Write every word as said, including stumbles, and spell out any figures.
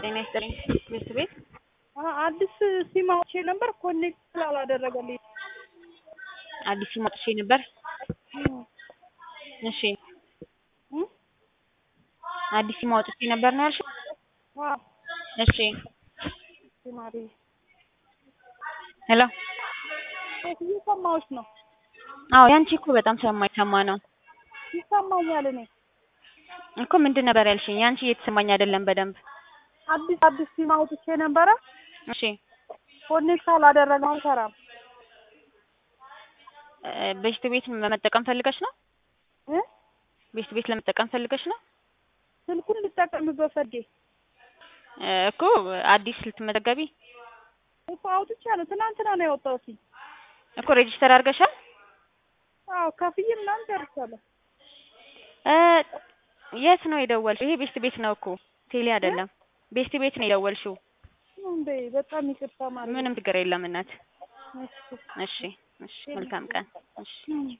ጤና ይስጥልኝ ትምህርት ቤት አዲስ ሲም አውጥቼ ነበር ኮኔክት ስላላደረገልኝ አዲስ ሲም አውጥቼ ነበር። እሺ አዲስ ሲም አውጥቼ ነበር ነው ያልሽው? አዎ እሺ ሲማሪ ሄሎ እየሰማሁሽ ነው። አዎ ያንቺ እኮ በጣም ሰማኝ ሰማ ነው ይሰማኛል። እኔ እኮ ምንድን ነበር ያልሽኝ? ያንቺ እየተሰማኝ አይደለም በደንብ። አዲስ አዲስ ሲም አውጥቼ ነበረ። እሺ ኮኔክት አላደረገም አልሰራም። ቤስት ቤት መጠቀም ፈልገሽ ነው? እ ቤስት ቤት ለመጠቀም ፈልገሽ ነው? ስልኩን ልጠቀምበት ፈልጌ እኮ አዲስ ልትመዘገቢ እኮ አውጥቻለሁ። ትናንትና ነው ያወጣሁት እኮ። ሬጂስተር አድርገሻል? አዎ ከፍዬ ምናምን ጨርሻለሁ። እ የት ነው የደወልሽው? ይሄ ቤስት ቤት ነው እኮ ቴሌ አይደለም። ቤስት ቤት ነው የደወልሽው። እንዴ በጣም ይቅርታ ማለት ምንም ችግር የለም እናት። ነው። እሺ እሺ መልካም ቀን። እሺ